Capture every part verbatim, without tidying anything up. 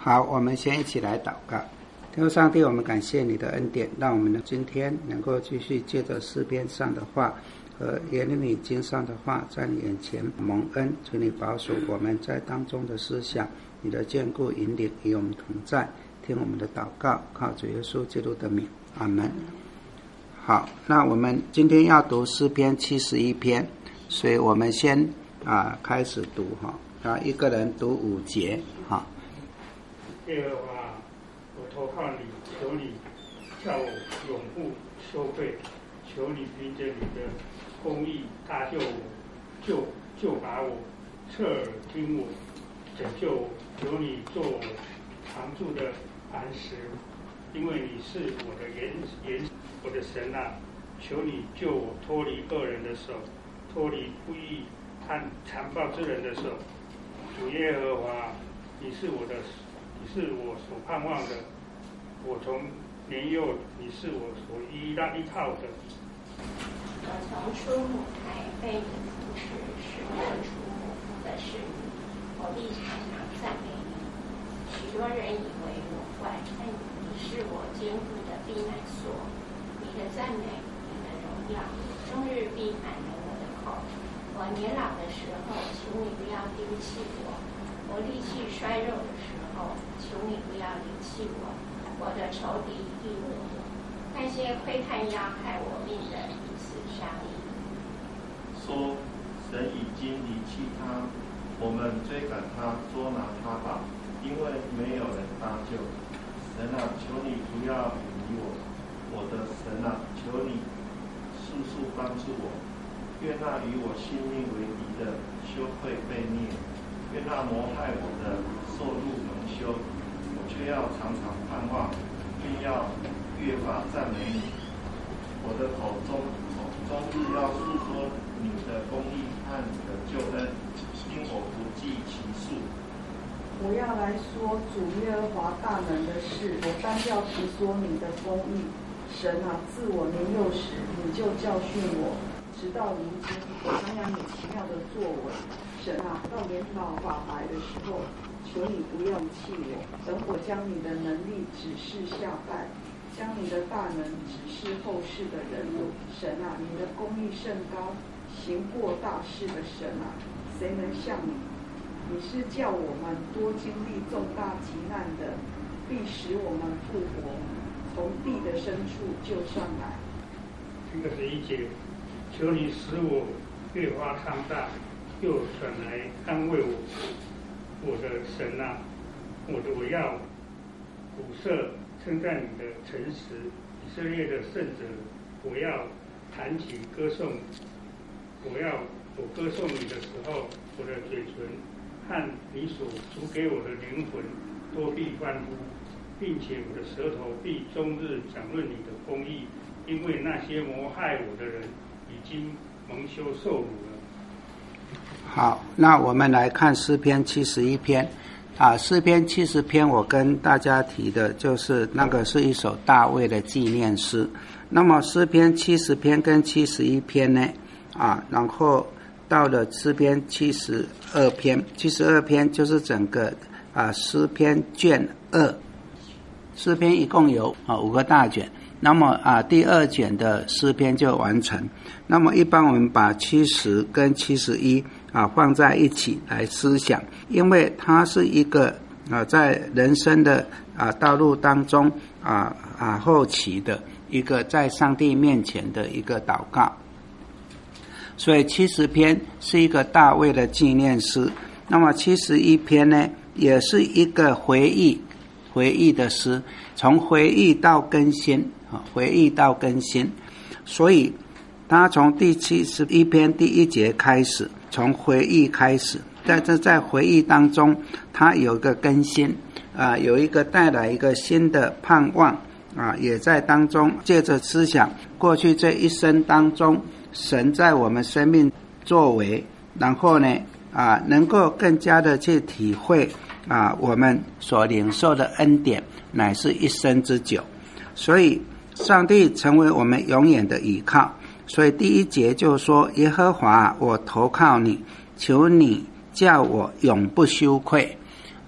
好，我们先一起来祷告。天父上帝，我们感谢你的恩典，让我们今天能够继续借着诗篇上的话和耶利米经上的话，在你眼前蒙恩，求你保守我们在当中的思想，你的眷顾引领与我们同在。听我们的祷告，靠主耶稣基督的名，阿们。好，那我们今天要读诗篇七十一篇，所以我们先啊开始读哈，啊一个人读五节哈。 耶和华，我投靠你，求你叫我永不羞愧，求你凭着你的公义搭救我，救救把我，侧耳听我，拯救我，求你做我常住的磐石，因为你是我的岩岩，我的神啊，求你救我脱离恶人的手，脱离不义和残暴之人的手。主耶和华，你是我的。你是我所盼望的，我从年幼，你是我所依赖依靠的。 我从出母胎被你扶持，使我出母腹的是你，我必常常赞美你。许多人以为我坏，但你是我坚固的避难所。你的赞美，你的荣耀，终日必满了我的口。我年老的时候，请你不要丢弃我；我力气衰弱的时候，求你不要离弃我。我的仇敌亦恶我，那些窥探要害我命的彼此商议， 说神已经离弃他，我们追赶他，捉拿他吧，因为没有人搭救。神啊，求你不要远离我，我的神啊，求你速速帮助我。愿那与我性命为敌的羞愧被灭，愿那谋害我的受辱蒙羞，我却要常常盼望，并要越发赞美你。我的口中终日要诉说你的公义和你的救恩，因我不计其数。 我要来说主耶和华大能的事，我单要提说你的公义。神啊，自我年幼时，你就教训我，直到如今，我常扬你奇妙的作为。神啊，到年老发白的时候，求你不要离弃我，等我将你的能力指示下代，将你的大能指示后世的人。神啊，你的公义甚高，行过大事的神啊，谁能像你？你是叫我们多经历重大急难的，必使我们复活，从地的深处救上来。 这个十一节，求你使我越发昌大，又转来安慰我。我的神啊，我的我要鼓瑟称赞你的诚实，以色列的圣者，我要弹起歌颂。我要我歌颂你的时候，我的嘴唇和你所赎给我的灵魂都必欢呼，并且我的舌头必终日讲论你的公义，因为那些谋害我的人已经蒙羞受辱了。 好，那我们来看诗篇七十一篇啊，诗篇七十篇我跟大家提的就是那个是一首大卫的纪念诗。那么诗篇七十篇跟七十一篇呢啊，然后到了诗篇七十二篇，七十二篇就是整个啊诗篇卷二，诗篇一共有啊五个大卷，那么啊第二卷的诗篇就完成。那么一般我们把七十跟七十一啊放在一起来思想，因为它是一个啊在人生的啊道路当中啊啊后期的一个在上帝面前的一个祷告。所以七十篇是一个大卫的纪念诗，那么七十一篇呢也是一个回忆回忆的诗，从回忆到更新啊，回忆到更新。所以他从第七十一篇第一节开始，从回忆开始，在这在回忆当中，他有一个更新啊，有一个带来一个新的盼望啊，也在当中借着思想过去这一生当中神在我们生命作为，然后呢啊，能够更加的去体会啊，我们所领受的恩典乃是一生之久。所以上帝成为我们永远的依靠。所以第一节就说，耶和华，我投靠你，求你叫我永不羞愧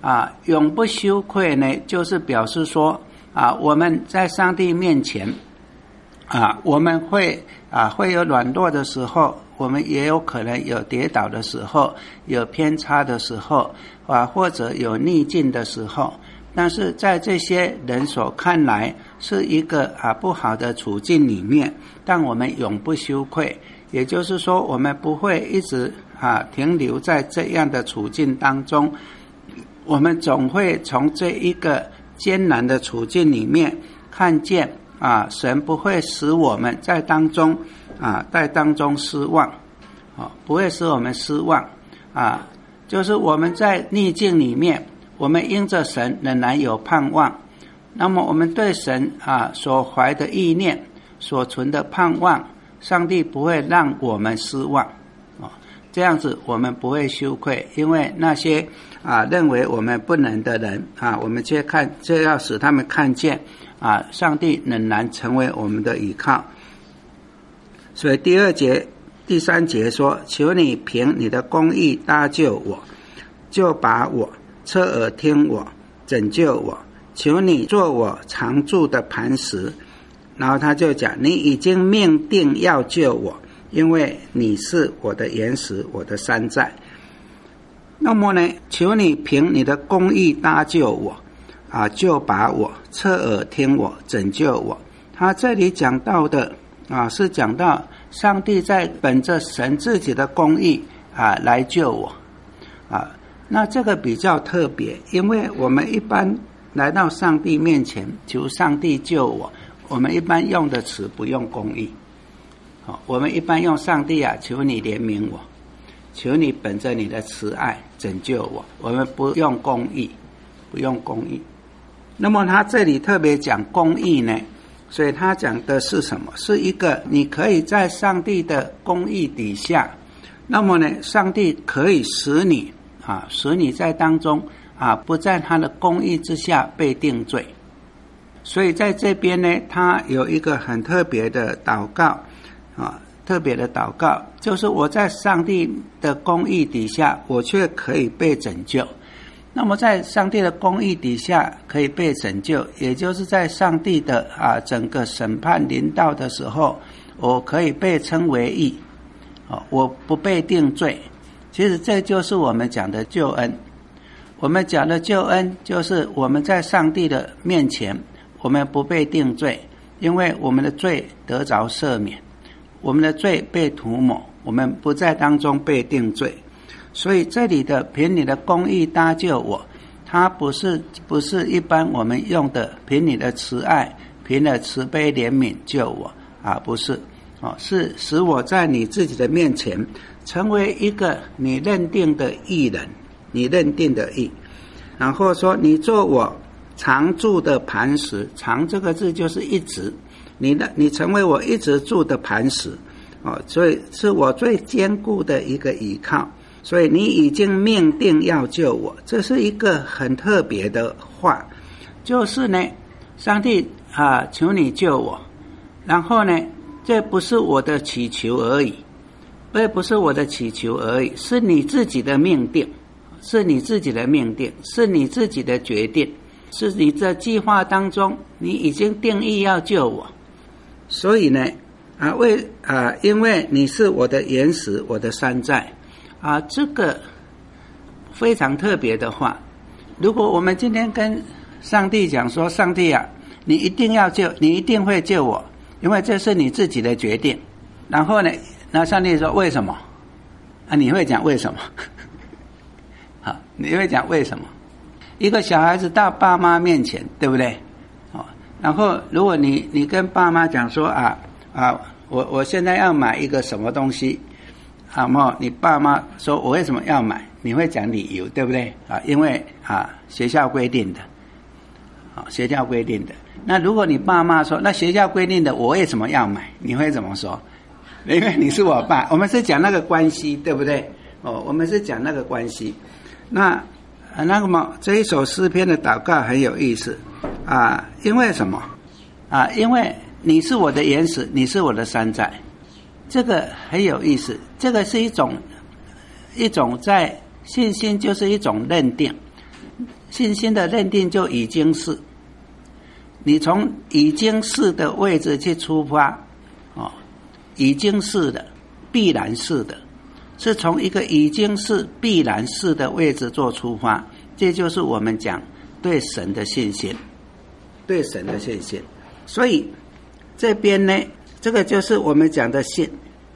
啊，永不羞愧呢，就是表示说啊，我们在上帝面前啊，我们会啊会有软弱的时候，我们也有可能有跌倒的时候，有偏差的时候啊，或者有逆境的时候。但是在这些人所看来是一个啊不好的处境里面，但我们永不羞愧，也就是说，我们不会一直啊停留在这样的处境当中。我们总会从这一个艰难的处境里面看见啊，神不会使我们在当中啊在当中失望，啊，不会使我们失望啊，就是我们在逆境里面，我们因着神仍然有盼望。那么我们对神啊所怀的意念、所存的盼望，上帝不会让我们失望。这样子我们不会羞愧，因为那些啊认为我们不能的人啊，我们却看，却要使他们看见啊，上帝仍然成为我们的依靠。所以第二节、第三节说：求你凭你的公义搭救我，就把我侧耳听我，拯救我。求你做我常住的磐石。然后他就讲：你已经命定要救我，因为你是我的岩石，我的山寨。那么呢，求你凭你的公义搭救我啊，就把我侧耳听我，拯救我。他这里讲到的啊，是讲到上帝在本着神自己的公义啊来救我啊。那这个比较特别，因为我们一般来到上帝面前求上帝救我，我们一般用的词不用公义。好，我们一般用上帝啊，求你怜悯我，求你本着你的慈爱拯救我。我们不用公义，不用公义。那么他这里特别讲公义呢，所以他讲的是什么？是一个你可以在上帝的公义底下，那么呢，上帝可以使你啊，使你在当中啊，不在他的公义之下被定罪。所以在这边呢，他有一个很特别的祷告。啊，特别的祷告，就是我在上帝的公义底下，我却可以被拯救。那么在上帝的公义底下可以被拯救，也就是在上帝的啊整个审判临到的时候，我可以被称为义，啊，我不被定罪。其实这就是我们讲的救恩。我们讲的救恩，就是我们在上帝的面前，我们不被定罪，因为我们的罪得着赦免。我们的罪被涂抹，我们不在当中被定罪。所以这里的凭你的公义搭救我，它不是不是一般我们用的凭你的慈爱，凭了慈悲怜悯救我啊，不是哦，是使我在你自己的面前成为一个你认定的义人，你认定的义。然后说你做我常住的磐石，常这个字就是一直。你的你成为我一直住的磐石，哦，所以是我最坚固的一个依靠。所以你已经命定要救我，这是一个很特别的话，就是呢，上帝啊，求你救我。然后呢，这不是我的祈求而已，这不是我的祈求而已，是你自己的命定，是你自己的命定，是你自己的决定，是你在计划当中，你已经定义要救我。所以呢，啊，为啊，因为你是我的岩石，我的山寨，啊，这个非常特别的话。如果我们今天跟上帝讲说，上帝啊，你一定要救，你一定会救我，因为这是你自己的决定。然后呢，那上帝说为什么？啊，你会讲为什么？好，你会讲为什么？一个小孩子到爸妈面前，对不对？然后如果你你跟爸妈讲说啊啊，我我现在要买一个什么东西，啊，么你爸妈说我为什么要买，你会讲理由，对不对？啊，因为啊学校规定的，啊学校规定的。那如果你爸妈说那学校规定的我为什么要买，你会怎么说？因为你是我爸，我们是讲那个关系，对不对？哦，我们是讲那个关系。那那么这一首诗篇的祷告很有意思。啊，因为什么？啊，因为你是我的岩石，你是我的山寨，这个很有意思。这个是一种一种在信心，就是一种认定。 信心的认定就已经是，你从已经是的位置去出发，哦，已经是的，必然是的，是从一个已经是必然是的位置做出发，这就是我们讲对神的信心，对神的信心。所以这边呢，这个就是我们讲的信，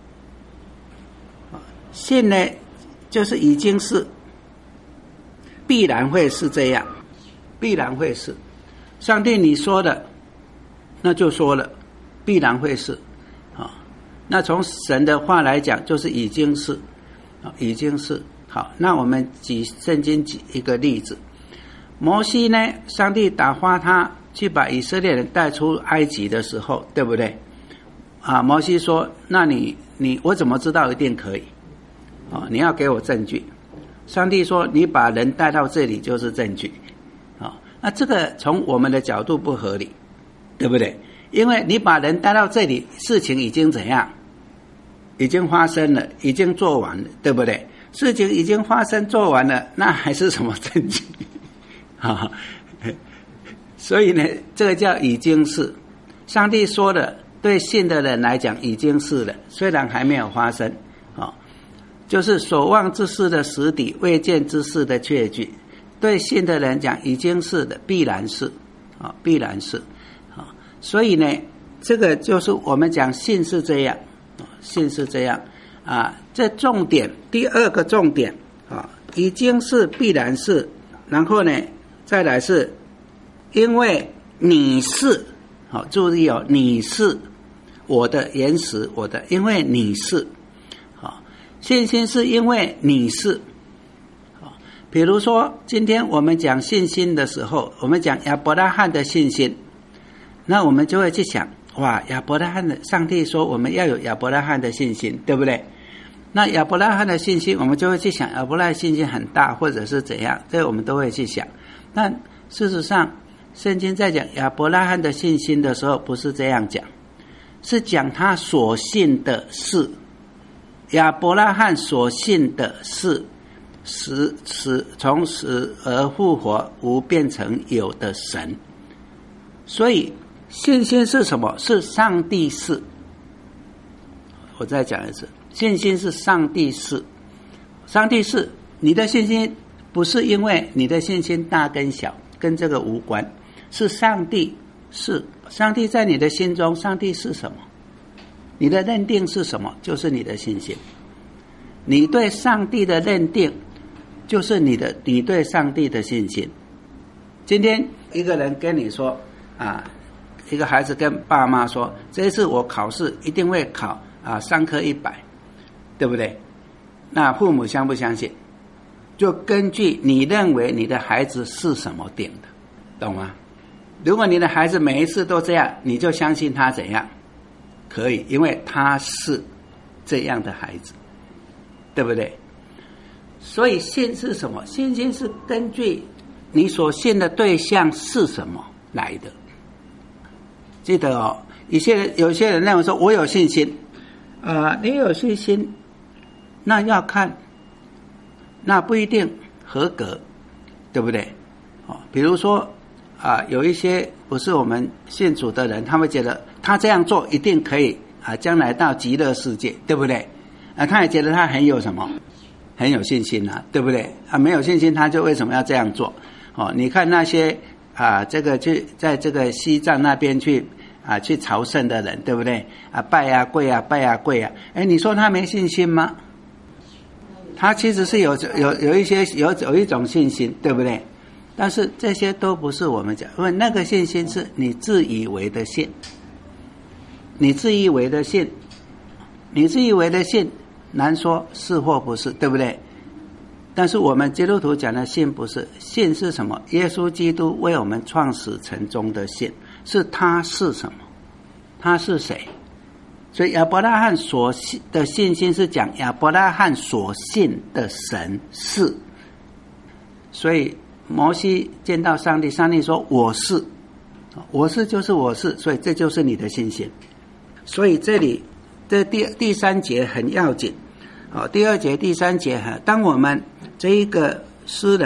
信呢就是已经是，必然会是这样，必然会是。上帝你说的，那就说了，必然会是啊。那从神的话来讲，就是已经是啊，已经是。好，那我们举圣经举一个例子，摩西呢，上帝打发他去把以色列人带出埃及的时候，对不对？啊，摩西说：“那你你我怎么知道一定可以？啊，你要给我证据。”上帝说：“你把人带到这里就是证据。”啊，那这个从我们的角度不合理，对不对？因为你把人带到这里，事情已经怎样？已经发生了，已经做完了，对不对？事情已经发生做完了，那还是什么证据？啊，所以呢，这个叫已经是。上帝说的，对信的人来讲已经是了，虽然还没有发生，啊，就是所望之事的实底，未见之事的确据。对信的人讲已经是的，必然是，啊，必然是，啊，所以呢，这个就是我们讲信是这样，啊，信是这样，啊，这重点第二个重点，啊，已经是必然是，然后呢，再来是，因为你是，好，注意哦，你是我的原始，我的，因为你是，好，信心是因为你是。比如说今天我们讲信心的时候，我们讲亚伯拉罕的信心，那我们就会去想，哇，亚伯拉罕的，上帝说我们要有亚伯拉罕的信心，对不对？那亚伯拉罕的信心，我们就会去想亚伯拉罕信心很大或者是怎样，这我们都会去想。但事实上圣经在讲亚伯拉罕的信心的时候不是这样讲，是讲他所信的事，亚伯拉罕所信的事，死死从死而复活，无变成有的神。所以信心是什么？是上帝是。我再讲一次，信心是上帝是。上帝是，你的信心不是因为你的信心大跟小，跟这个无关，是上帝是。上帝在你的心中，上帝是什么？你的认定是什么？就是你的信心。你对上帝的认定就是你的，你对上帝的信心。今天一个人跟你说啊，一个孩子跟爸妈说，这一次我考试一定会考啊三科一百，对不对？那父母相不相信？就根据你认为你的孩子是什么定的，懂吗？如果你的孩子每一次都这样，你就相信他怎样？可以，因为他是这样的孩子，对不对？所以信是什么？信心是根据你所信的对象是什么来的。记得哦，有些人有些人认为说我有信心，呃，你有信心，那要看，那不一定合格，对不对？哦，比如说啊、呃，有一些不是我们信主的人，他们觉得他这样做一定可以啊，将来到极乐世界，对不对？啊，他也觉得他很有什么？很有信心啊，对不对？啊，没有信心他就为什么要这样做？哦，你看那些啊，这个去在这个西藏那边去啊去朝圣的人，对不对？啊，拜啊跪啊拜啊跪啊，哎，你说他没信心吗？他其实是有有有一些有有一种信心，对不对？但是这些都不是我们讲，因为那个信心是你自以为的信，你自以为的信，你自以为的信。难说是或不是，对不对？但是我们基督徒讲的信不是，信是什么？耶稣基督为我们创始成终的信，是他是什么？他是谁？所以亚伯拉罕所信的信心是讲亚伯拉罕所信的神是。所以摩西见到上帝，上帝说我是，我是就是我是，所以这就是你的信心。所以这里这第第三节很要紧，好，第二节、第三节哈，当我们这一个诗人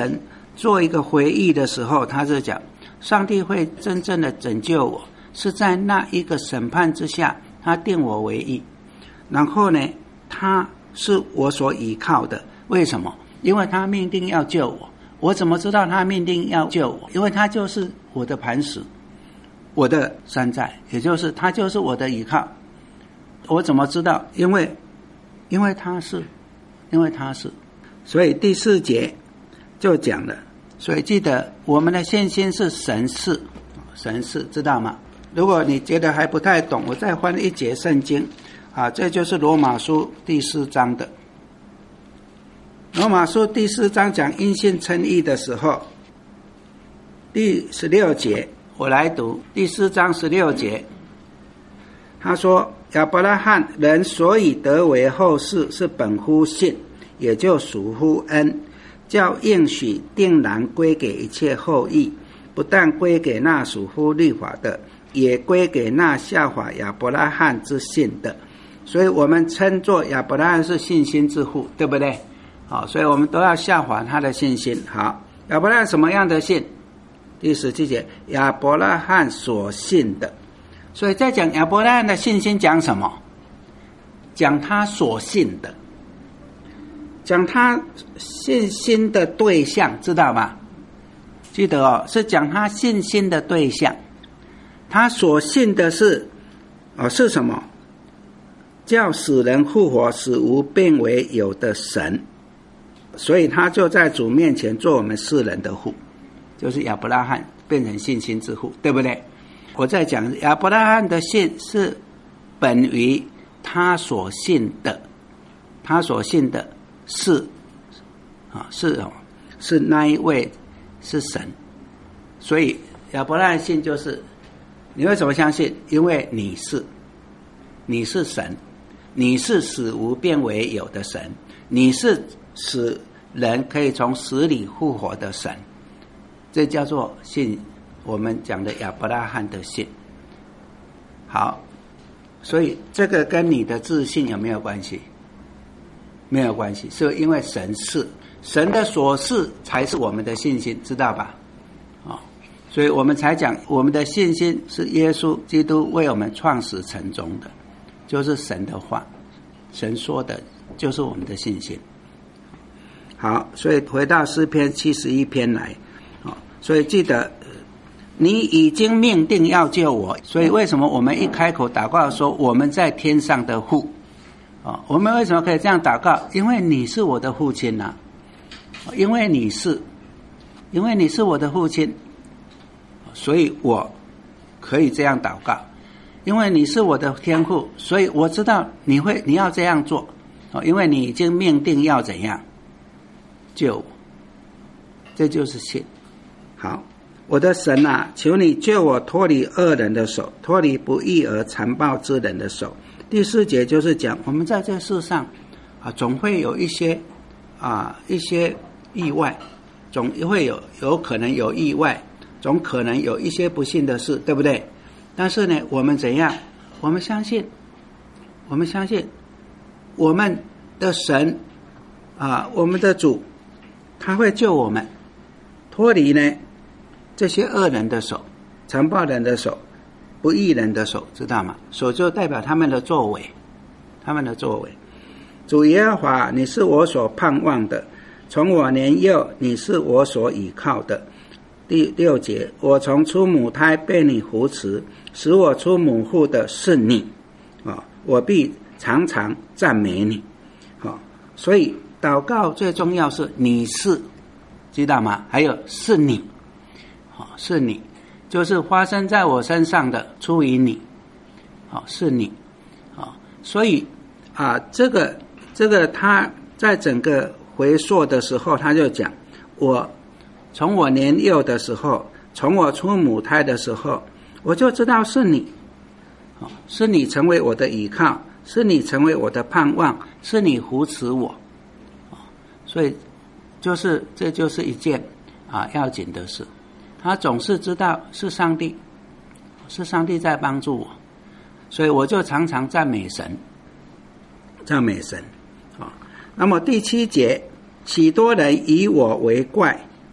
做一个回忆的时候，他是讲上帝会真正的拯救我，是在那一个审判之下，他定我为义。然后呢，他是我所依靠的。为什么？因为他命定要救我。我怎么知道他命定要救我？因为他就是我的磐石，我的山寨，也就是他就是我的依靠。我怎么知道？因为因为他是因为他是所以第四节就讲了。所以记得我们的信心是神是神是，知道吗？如果你觉得还不太懂，我再翻一节圣经啊，这就是罗马书第四章的。罗马书第四章讲因信称义的时候，第十六节我来读第四章十六节，他说亚伯拉罕人所以得为后世，是本乎信，也就属乎恩，叫应许定然归给一切后裔，不但归给那属乎律法的，也归给那效法亚伯拉罕之信的。所以我们称作亚伯拉罕是信心之父，对不对？好，所以我们都要效法他的信心。好，亚伯拉罕什么样的信？第十七节，亚伯拉罕所信的。所以在讲亚伯拉罕的信心讲什么？讲他所信的，讲他信心的对象，知道吗？记得哦，是讲他信心的对象。他所信的是哦是什么？叫死人复活，使无变为有的神。所以他就在主面前做我们世人的父，就是亚伯拉罕变成信心之父，对不对？我在讲亚伯拉罕的信是本于他所信的，他所信的是啊是哦是那一位是神。所以亚伯拉罕信就是你为什么相信？因为你是你是神，你是使无变为有的神，你是使人可以从死里复活的神，这叫做信，我们讲的亚伯拉罕的信。好，所以这个跟你的自信有没有关系？没有关系，是因为神是，神的所是才是我们的信心，知道吧？哦，所以我们才讲我们的信心是耶稣基督为我们创始成终的，就是神的话，神说的就是我们的信心。好，所以回到诗篇七十一篇来，哦，所以记得你已经命定要救我，所以为什么我们一开口祷告说我们在天上的父，哦，我们为什么可以这样祷告？因为你是我的父亲啊，因为你是，因为你是我的父亲，所以我可以这样祷告。因为你是我的天父，所以我知道你会你要这样做，哦，因为你已经命定要怎样救我，这就是信。好，我的神啊，求你救我脱离恶人的手，脱离不义而残暴之人的手。第四节就是讲我们在这世上啊，总会有一些啊一些意外，总会有有可能有意外，总可能有一些不幸的事，对不对？但是呢，我们怎样？我们相信，我们相信我们的神啊，我们的主，他会救我们脱离呢这些恶人的手、残暴人的手、不义人的手，知道吗？手就代表他们的作为，他们的作为。主耶和华，你是我所盼望的，从我年幼，你是我所倚靠的。第六节，我从出母胎被你扶持，使我出母腹的是你，哦，我必常常赞美你。哦，所以祷告最重要是你是，知道吗？还有是你，哦，是你，就是发生在我身上的，出于你，哦，是你，哦，所以啊，这个这个他在整个回溯的时候，他就讲我。从我年幼的时候，从我出母胎的时候，我就知道是你，是你成为我的依靠，是你成为我的盼望，是你扶持我，所以就是这就是一件啊要紧的事。他总是知道是上帝，是上帝在帮助我，所以我就常常赞美神，赞美神。啊，那么第七节，许多人以我为怪。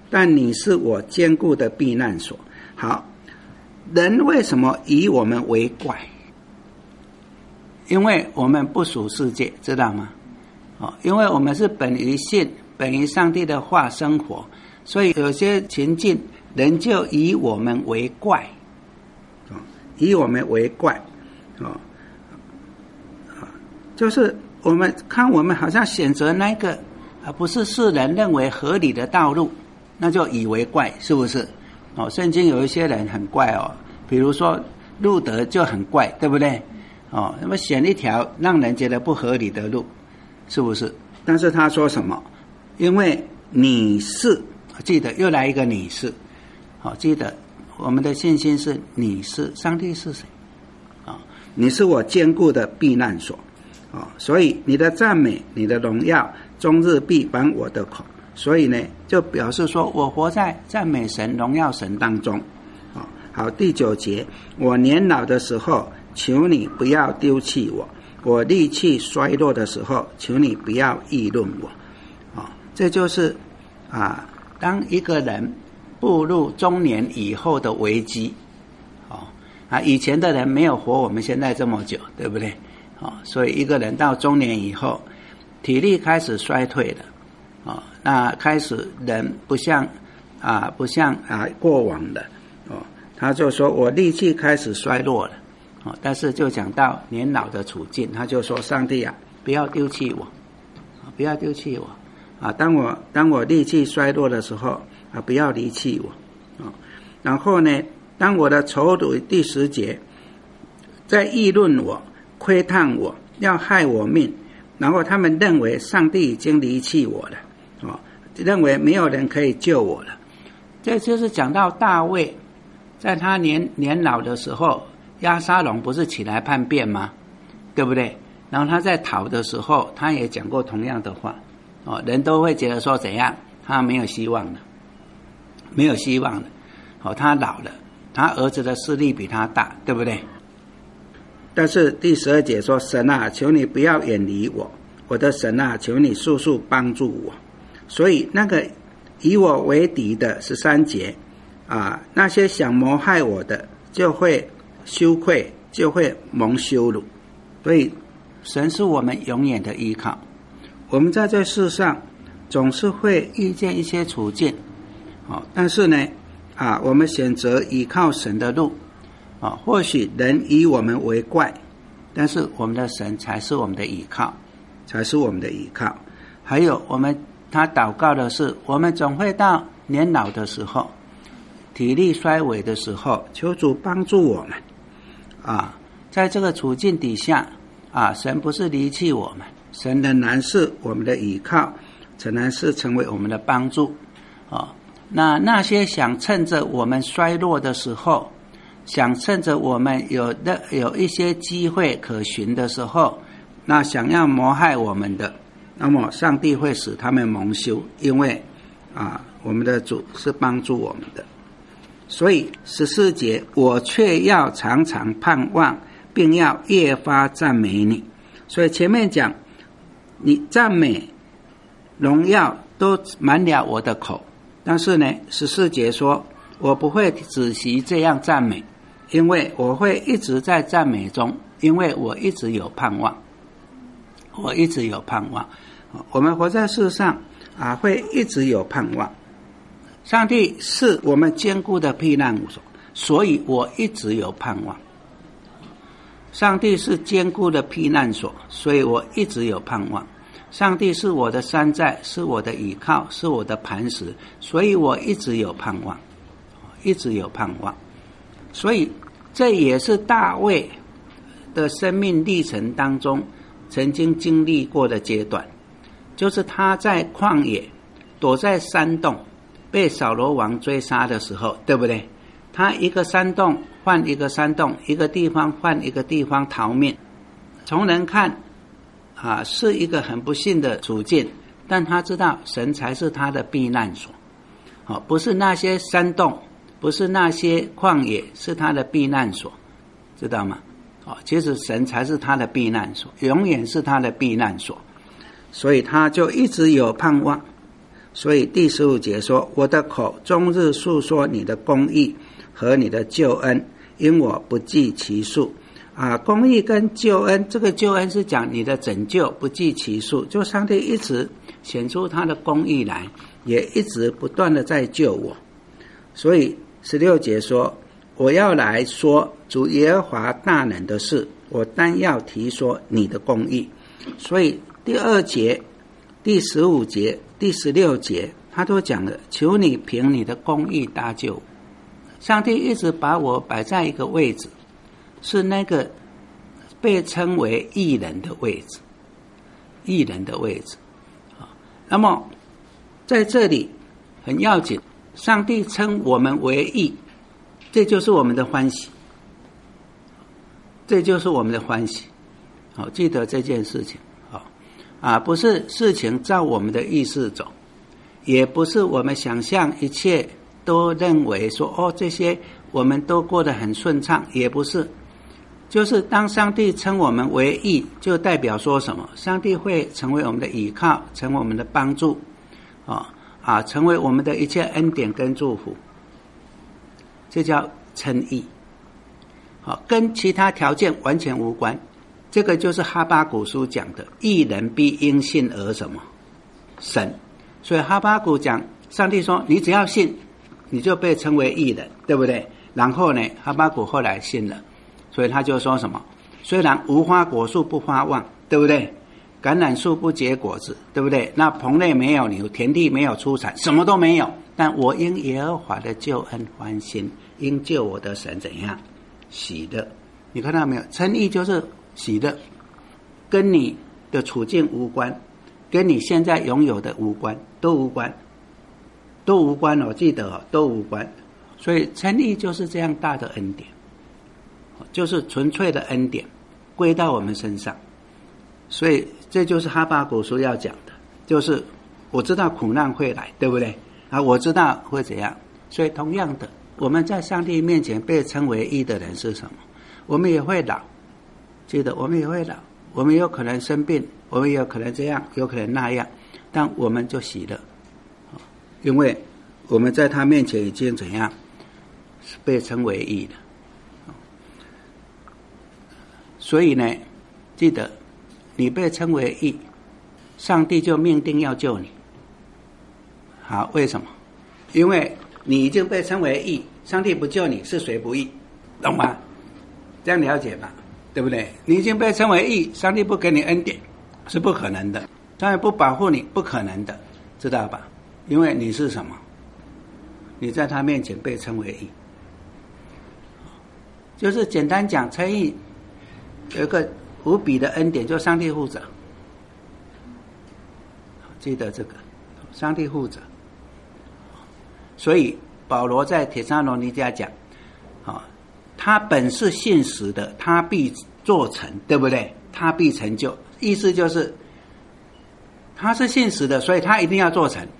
但你是我坚固的避难所。好，人为什么以我们为怪？因为我们不属世界，知道吗？哦，因为我们是本于信、本于上帝的话生活，所以有些情境人就以我们为怪，哦，以我们为怪，哦，就是我们看我们好像选择那个而不是世人认为合理的道路，那就以为怪，是不是？哦，圣经有一些人很怪哦，比如说路德就很怪，对不对？哦，那么选一条让人觉得不合理的路，是不是？但是他说什么？因为你是，记得又来一个你是，好，记得我们的信心是你是，上帝是谁？啊，你是我坚固的避难所，啊，所以你的赞美、你的荣耀，终日必满我的口。所以呢，就表示说我活在赞美神、荣耀神当中。啊，好，第九节，我年老的时候，求你不要丢弃我；我力气衰弱的时候，求你不要议论我。啊，这就是啊，当一个人步入中年以后的危机。哦，啊，以前的人没有活我们现在这么久，对不对？哦，所以一个人到中年以后，体力开始衰退了。哦，那开始人不像啊，不像啊过往的哦，他就说我力气开始衰弱了。哦，但是就讲到年老的处境，他就说上帝啊，不要丢弃我，不要丢弃我啊！当我当我力气衰弱的时候啊，不要离弃我啊！然后呢，当我的仇敌第十节在议论我、窥探我、要害我命，然后他们认为上帝已经离弃我了，哦，认为没有人可以救我了。这就是讲到大卫在他年年老的时候，押沙龙不是起来叛变吗？对不对？然后他在逃的时候，他也讲过同样的话。哦，人都会觉得说怎样？他没有希望了，没有希望了。哦，他老了，他儿子的势力比他大，对不对？但是第十二节说：“神啊，求你不要远离我，我的神啊，求你速速帮助我。”所以那个以我为敌的十三节啊，那些想谋害我的就会羞愧，就会蒙羞辱。所以神是我们永远的依靠。我们在这世上总是会遇见一些处境，哦，但是呢，啊，我们选择依靠神的路，啊，或许人以我们为怪，但是我们的神才是我们的依靠，才是我们的依靠。还有我们他祷告的是，我们总会到年老的时候，体力衰微的时候，求主帮助我们。啊，在这个处境底下，啊，神不是离弃我们，神仍然是我们的依靠，仍然是成为我们的帮助。啊，那那些想趁着我们衰弱的时候，想趁着我们有的有一些机会可循的时候，那想要谋害我们的，那么上帝会使他们蒙羞，因为啊，我们的主是帮助我们的。所以十四节，我却要常常盼望，并要越发赞美你。所以前面讲，你赞美、荣耀都满了我的口，但是呢，十四节说，我不会止息这样赞美，因为我会一直在赞美中，因为我一直有盼望，我一直有盼望。我们活在世上啊，会一直有盼望。上帝是我们坚固的避难所，所以我一直有盼望。上帝是坚固的避难所，所以我一直有盼望。上帝是我的山寨，是我的倚靠，是我的磐石，所以我一直有盼望，一直有盼望。所以这也是大卫的生命历程当中曾经经历过的阶段，就是他在旷野躲在山洞被扫罗王追杀的时候，对不对？他一个山洞换一个山洞，一个地方换一个地方逃命。从人看啊，是一个很不幸的处境，但他知道神才是他的避难所，哦，不是那些山洞，不是那些旷野，是他的避难所，知道吗？哦，其实神才是他的避难所，永远是他的避难所，所以他就一直有盼望。 所以第十五节说，我的口终日述说你的公义和你的救恩，因我不计其数。啊，公义跟救恩，这个救恩是讲你的拯救，不计其数，就上帝一直显出他的公义来，也一直不断的在救我。所以十六节说，我要来说主耶和华大能的事，我单要提说你的公义。所以第二节、第十五节、第十六节他都讲了，求你凭你的公义搭救我。上帝一直把我摆在一个位置，是那个被称为义人的位置，义人的位置。那么在这里很要紧，上帝称我们为义，这就是我们的欢喜，这就是我们的欢喜。好，记得这件事情。好啊，不是事情照我们的意思走，也不是我们想象一切都认为说哦，这些我们都过得很顺畅，也不是。就是当上帝称我们为义，就代表说什么？上帝会成为我们的依靠，成为我们的帮助，哦啊，成为我们的一切恩典跟祝福，这叫称义。好、哦，跟其他条件完全无关。这个就是哈巴谷书讲的，义人必因信而什么？神。所以哈巴谷讲，上帝说你只要信，你就被称为义人，对不对？然后呢，哈巴谷后来信了。所以他就说什么？虽然无花果树不发旺，对不对？橄榄树不结果子，对不对？那棚内没有牛，田地没有出产，什么都没有。但我因耶和华的救恩欢心，因救我的神怎样？喜乐。你看到没有？称义就是喜乐，跟你的处境无关，跟你现在拥有的无关，都无关，都无关哦。记得哦，都无关。所以称义就是这样大的恩典。就是纯粹的恩典归到我们身上，所以这就是哈巴谷书要讲的，就是我知道苦难会来，对不对啊？我知道会怎样，所以同样的，我们在上帝面前被称为义的人是什么？我们也会老，记得我们也会老，我们有可能生病，我们有可能这样，有可能那样，但我们就喜乐，因为我们在他面前已经怎样被称为义了。所以呢，记得你被称为义，上帝就命定要救你。好，为什么？因为你已经被称为义，上帝不救你，是谁不义？懂吗？这样了解吧，对不对？你已经被称为义，上帝不给你恩典，是不可能的。上帝不保护你，不可能的，知道吧？因为你是什么？你在他面前被称为义，就是简单讲，称义有一个无比的恩典，就上帝护着，记得这个，上帝护着。所以保罗在帖撒罗尼迦讲，啊，他本是信实的，他必做成，对不对？他必成就，意思就是他是信实的，所以他一定要做成。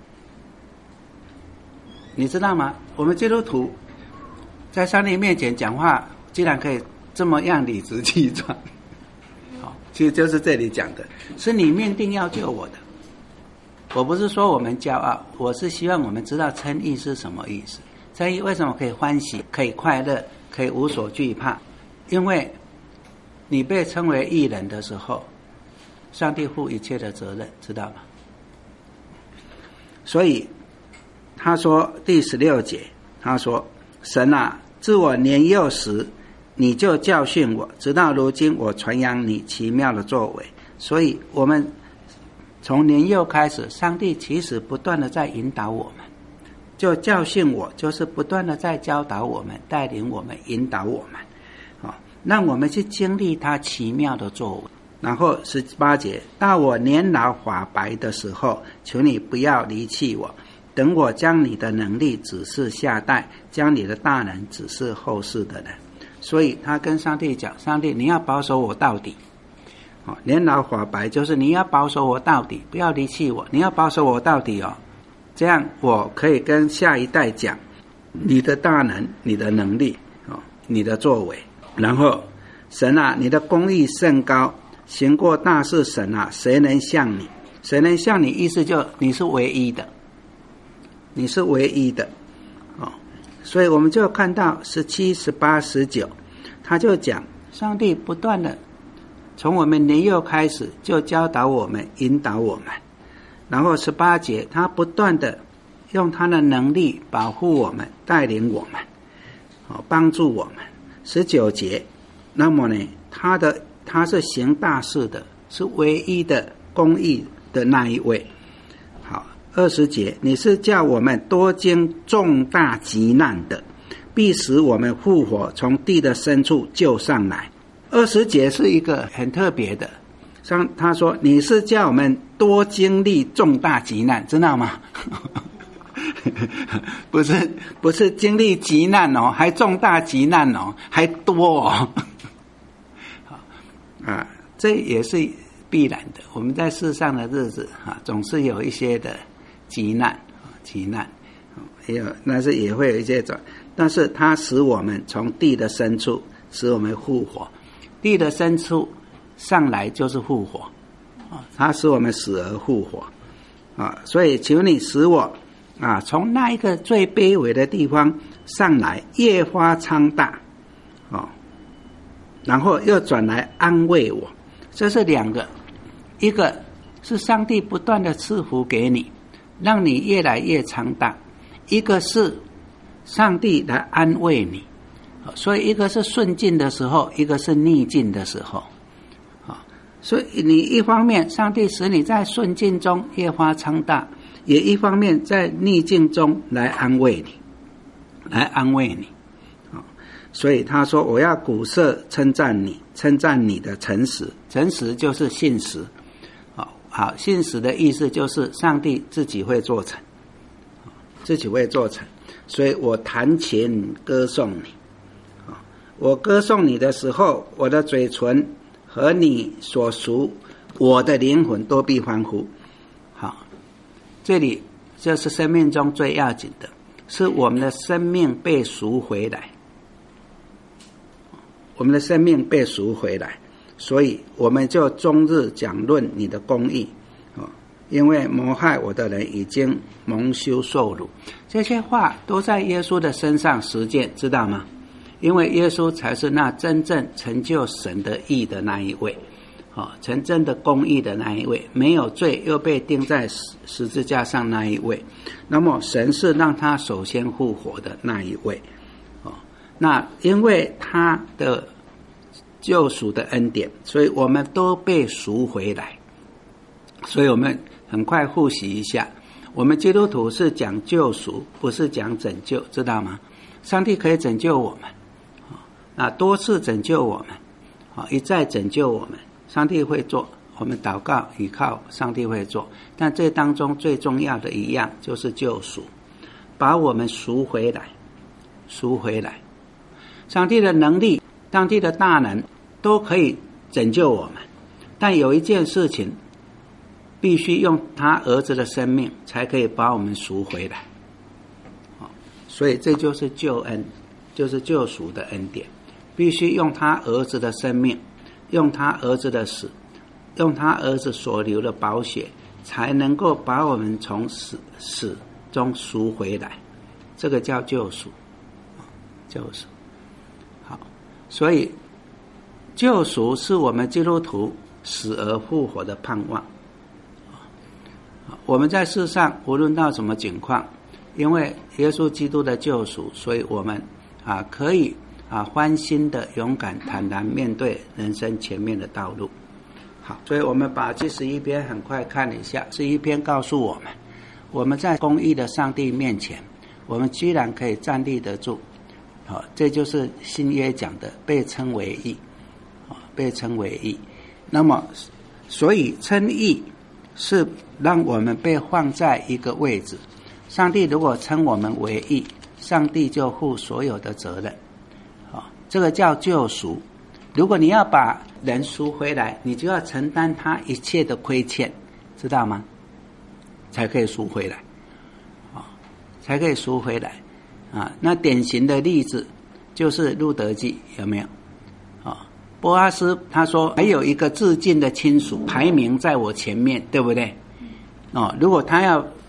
你知道吗？我们基督徒在上帝面前讲话，竟然可以这么样理直气壮，好，其实就是这里讲的，是你命定要救我的。我不是说我们骄傲，我是希望我们知道称义是什么意思。称义为什么可以欢喜，可以快乐，可以无所惧怕？因为你被称为义人的时候，上帝负一切的责任，知道吗？所以他说第十六节，他说：神啊，自我年幼时，你就教训我，直到如今我传扬你奇妙的作为。所以我们从年幼开始，上帝其实不断的在引导我们，就教训我，就是不断的在教导我们，带领我们，引导我们，好，让我们去经历他奇妙的作为。然后十八节，到我年老发白的时候，求你不要离弃我，等我将你的能力指示下代，将你的大能指示后世的人。所以他跟上帝讲，上帝你要保守我到底，年老发白就是你要保守我到底，不要离弃我，你要保守我到底哦，这样我可以跟下一代讲你的大能，你的能力，你的作为。然后神啊，你的公义甚高，行过大事，神啊，谁能像你？谁能像你？意思就你是唯一的， 你是唯一的，哦，所以我们就看到十七、十八、十九，他就讲上帝不断的从我们年幼开始就教导我们、引导我们，然后十八节他不断的用他的能力保护我们、带领我们，哦，帮助我们。十九节，那么呢，他的他是行大事的，是唯一的公义的那一位。好，二十节，你是叫我们多经重大急难的，必使我们复活，从地的深处救上来。二十节是一个很特别的，像他说你是叫我们多经历重大急难，知道吗？不是不是经历急难哦，还重大急难哦，还多哦。啊，这也是必然的。我们在世上的日子啊，总是有一些的急难，急难，也有，但是也会有一些种，但是它使我们从地的深处，使我们复活。地的深处上来就是复活，啊，它使我们死而复活，啊，所以求你使我啊，从那一个最卑微的地方上来，越发昌大，哦，然后又转来安慰我。这是两个，一个是上帝不断的赐福给你，让你越来越强大；一个是上帝来安慰你。所以一个是顺境的时候，一个是逆境的时候。所以你一方面上帝使你在顺境中越发强大，也一方面在逆境中来安慰你，来安慰你。所以他说我要鼓瑟称赞你，称赞你的诚实。诚实就是信实。好，信实的意思就是上帝自己会做成，自己会做成。所以我弹琴歌颂你。我歌颂你的时候，我的嘴唇和你所属我的灵魂都必欢呼。好，这里这是生命中最要紧的，是我们的生命被赎回来，我们的生命被赎回来，所以我们就终日讲论你的公义，因为谋害我的人已经蒙羞受辱。这些话都在耶稣的身上实践，知道吗？因为耶稣才是那真正成就神的义的那一位，哦，真正的公义的那一位，没有罪又被钉在十字架上那一位。那么神是让他首先复活的那一位，哦，那因为他的救赎的恩典，所以我们都被赎回来。所以我们很快复习一下，我们基督徒是讲救赎，不是讲拯救，知道吗？上帝可以拯救我们，啊，多次拯救我们，啊，一再拯救我们，上帝会做，我们祷告倚靠上帝会做。但这当中最重要的一样就是救赎，把我们赎回来，赎回来。上帝的能力，上帝的大能都可以拯救我们，但有一件事情必须用他儿子的生命才可以把我们赎回来，所以这就是救恩，就是救赎的恩典。必须用他儿子的生命，用他儿子的死，用他儿子所流的宝血，才能够把我们从死死中赎回来。这个叫救赎，救赎。好，所以救赎是我们基督徒死而复活的盼望。我们在世上无论到什么境况，因为耶稣基督的救赎，所以我们啊可以啊欢欣的勇敢坦然面对人生前面的道路。好，所以我们把这十一篇很快看一下。十一篇告诉我们，我们在公义的上帝面前，我们居然可以站立得住。好，这就是新约讲的被称为义，被称为义。那么所以称义是让我们被放在一个位置。上帝如果称我们为义，上帝就负所有的责任，哦，这个叫救赎。如果你要把人赎回来，你就要承担他一切的亏欠，知道吗？才可以赎回来，哦，才可以赎回来啊。那典型的例子就是路德记，有没有？哦，波阿斯他说还有一个至近的亲属排名在我前面，对不对？哦，如果他要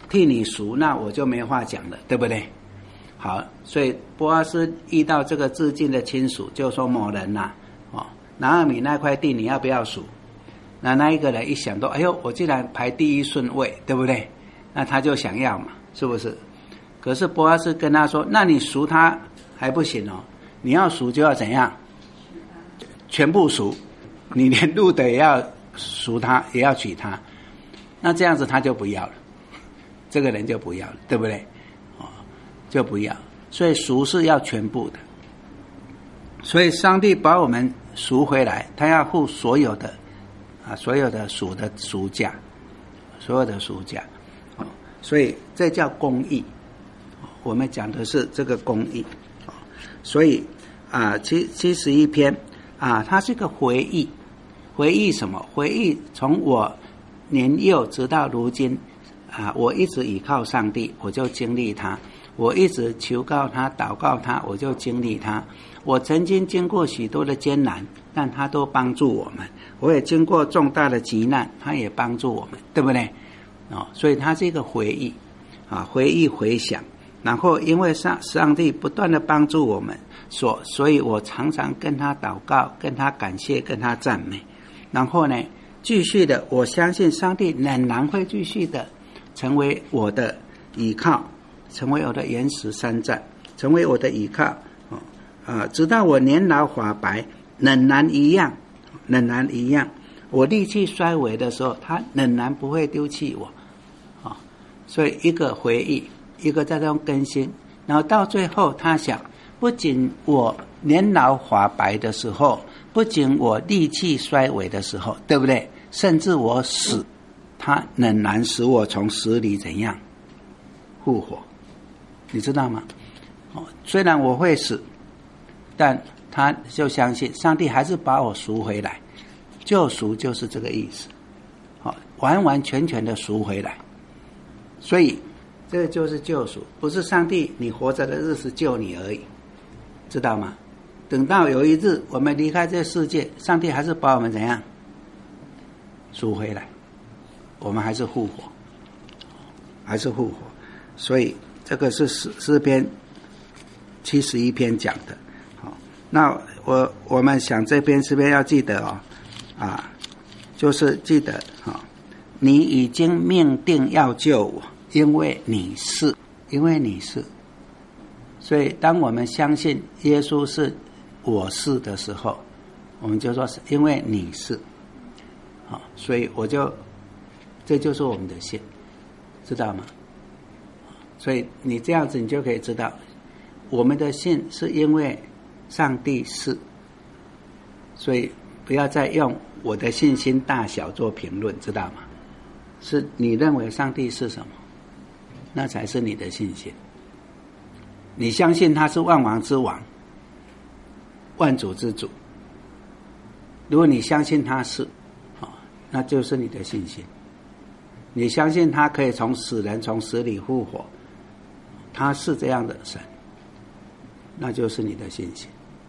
替你赎，那我就没话讲了，对不对？好，所以波阿斯遇到这个至近的亲属，就说某人呐、啊，哦，拿俄米那块地你要不要赎？那那一个人一想到，哎呦，我既然排第一顺位，对不对？那他就想要嘛，是不是？可是波阿斯跟他说，那你赎他还不行哦，你要赎就要怎样？全部赎，你连路的也要赎他，也要娶他。那这样子他就不要了，这个人就不要了，对不对？哦，就不要。所以赎是要全部的。所以上帝把我们赎回来，他要付所有的啊，所有的赎的赎价，所有的赎价。哦，所以这叫公义。我们讲的是这个公义。哦，所以啊，七七十一篇啊，它是个回忆，回忆什么？回忆从我年幼直到如今啊，我一直倚靠上帝，我就经历他；我一直求告他、祷告他，我就经历他。我曾经经过许多的艰难，但他都帮助我们；我也经过重大的急难，他也帮助我们，对不对？哦，所以它是一个回忆啊，回忆回想。然后因为上上帝不断的帮助我们，所所以我常常跟他祷告，跟他感谢，跟他赞美。然后呢，继续的，我相信上帝仍然会继续的成为我的依靠，成为我的岩石山寨，成为我的依靠。哦，啊，直到我年老发白，仍然一样，仍然一样。我力气衰微的时候，他仍然不会丢弃我。啊，所以一个回忆，一个在这种更新，然后到最后，他想，不仅我年老发白的时候，不仅我力气衰微的时候，对不对？甚至我死，他仍然使我从死里怎样复活，你知道吗？哦，虽然我会死，但他就相信上帝还是把我赎回来。救赎就是这个意思，哦，完完全全的赎回来。所以这个就是救赎，不是上帝你活着的日子救你而已，知道吗？等到有一日我们离开这个世界，上帝还是把我们怎样赎回来，我们还是复活，还是复活。所以这个是诗诗篇七十一篇讲的。好，那我我们想这篇诗篇要记得哦，啊，就是记得啊、哦，你已经命定要救我，因为你是，因为你是。所以当我们相信耶稣是我是的时候，我们就说是因为你是，好，所以我就这就是我们的信，知道吗？所以你这样子你就可以知道，我们的信是因为上帝是，所以不要再用我的信心大小做评论，知道吗？是你认为上帝是什么，那才是你的信心。你相信他是万王之王，万主之主，如果你相信他是，那就是你的信心。你相信他可以从死人从死里复活，他是这样的神，那就是你的信心。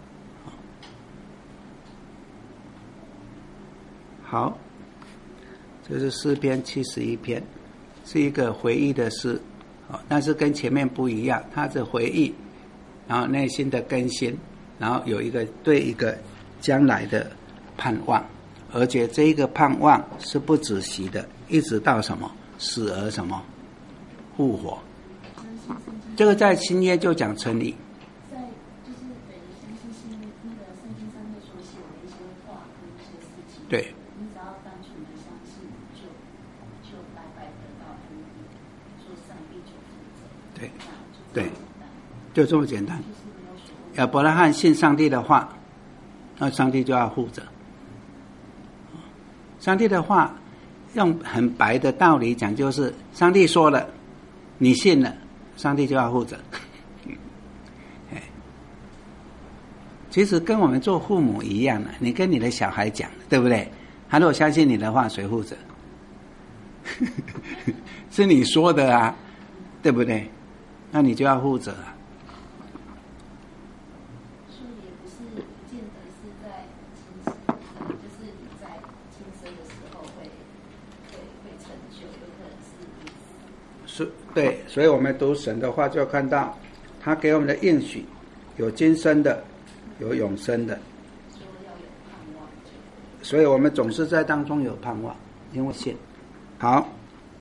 好，这是诗篇七十一篇，是一个回忆的诗，但是跟前面不一样，它是回忆，然后内心的更新，然后有一个对一个将来的盼望，而且这一个盼望是不止息的，一直到什么死而什么复活。这个在新约就讲称义， 在就是等于相信是那个圣经上面所写的一些话跟一些事情。 对。 你只要单纯的相信，就就白白得到恩典，说上帝就负责。 对对，就这么简单。亚伯拉罕信上帝的话，那上帝就要负责。上帝的话用很白的道理讲，就是上帝说了，你信了，上帝就要负责。其实跟我们做父母一样的，你跟你的小孩讲，对不对？他如果相信你的话，谁负责？是你说的啊，对不对？那你就要负责啊。 所以也不是见得是在亲生，就是你在亲生的时候会会会成就，有可能是是，对，所以我们读神的话就看到他给我们的应许，有今生的，有永生的， 说要有盼望， 所以我们总是在当中有盼望，因为信。好。